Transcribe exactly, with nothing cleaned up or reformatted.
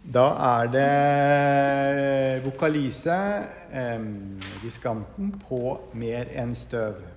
Da er det vokalise, eh, diskanten på Mer enn støv.